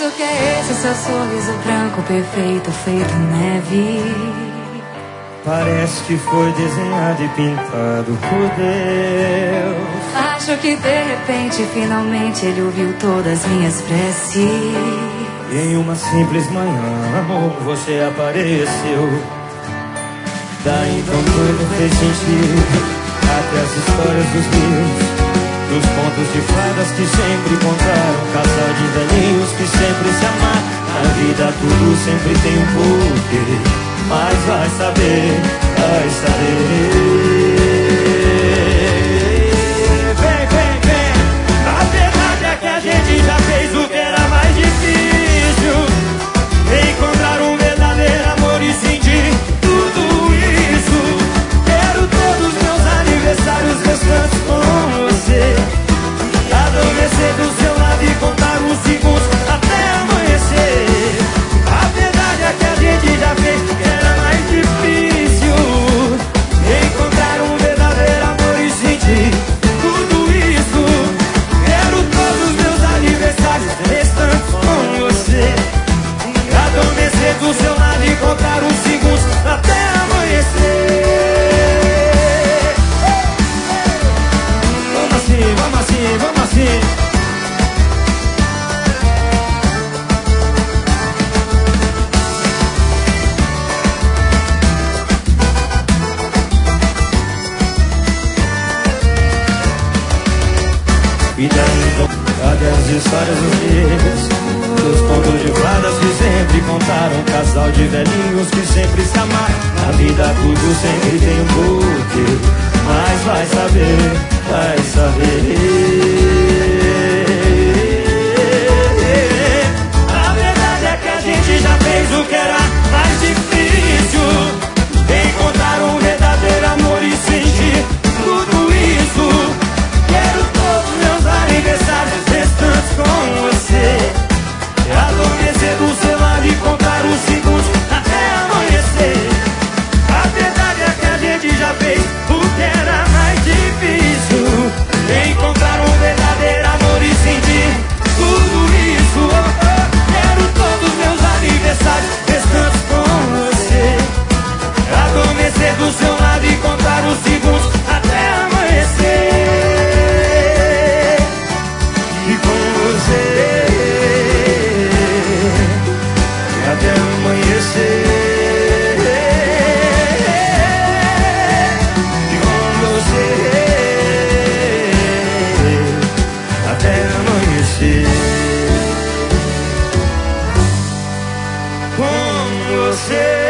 Acho que é esse seu sorriso branco perfeito, feito neve. Parece que foi desenhado e pintado por Deus. Acho que de repente, finalmente, ele ouviu todas minhas preces. E em uma simples manhã, amor, você apareceu. Daí então tudo fez sentido. Até as histórias dos livros, dos contos de fadas que sempre contaram. Casal de velhinhos que sempre se amaram. Na vida tudo sempre tem um porquê, mas vai saber, vai saber. Vem, vem, vem. A verdade é que a gente já fez o que era mais difícil. Encontrar um verdadeiro amor e sentir tudo isso. Quero todos meus aniversários, meus cantos com você. Adormecer do seu lado e contar os segundos até amanhecer. A verdade é que a gente já fez o que era mais difícil. Encontrar um verdadeiro amor e sentir tudo isso. Quero todos meus aniversários restantes com você. Adormecer do seu lado e contar os segundos até amanhecer. Vamos assim, vamos assim, vamos assim. E daí, cadê as histórias dos dias, dos contos de fadas que sempre contaram. Casal de velhinhos que sempre se amaram. Na vida tudo sempre tem um porquê, mas vai saber, vai saber. A verdade é que a gente já fez o que era mais difícil. Encontrar um verdadeiro amor e sentir tudo isso. Quero todos meus aniversários restantes com você. Adormecer do seu lado e contar os segundos até amanhecer. A verdade é que a gente já fez o que era mais difícil. Encontrar um verdadeiro amor e sentir tudo isso. Quero todos meus aniversários restantes com você. Adormecer do seu lado e contar os segundos até amanhecer. E com você até amanhecer. E com você até amanhecer. Com você.